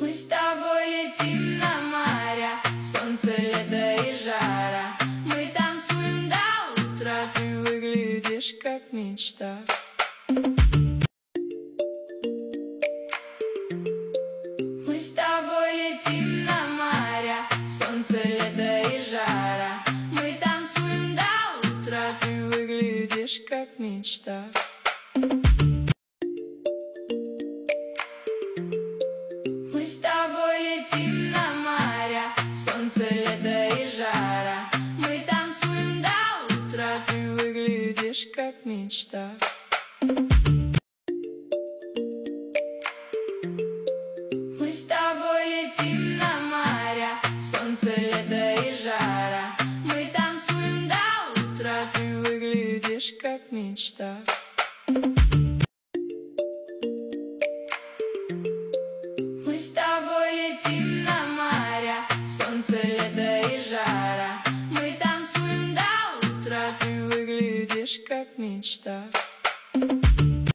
Мы с тобой летим на моря, солнце, лето и жара. Мы танцуем до утра, ты выглядишь как мечта. Мы с тобой летим на моря, солнце, лето и жара. Мы танцуем до утра, ты выглядишь как мечта. Мы с тобой летим на моря, солнце, лето и жара. Мы танцуем до утра, ты выглядишь как мечта. Мы с тобой летим на моря, солнце, лето и жара. Мы танцуем до утра, ты выглядишь как мечта. Мы с тобой летим на моря, солнце, лето и жара. Мы танцуем до утра, ты выглядишь как мечта.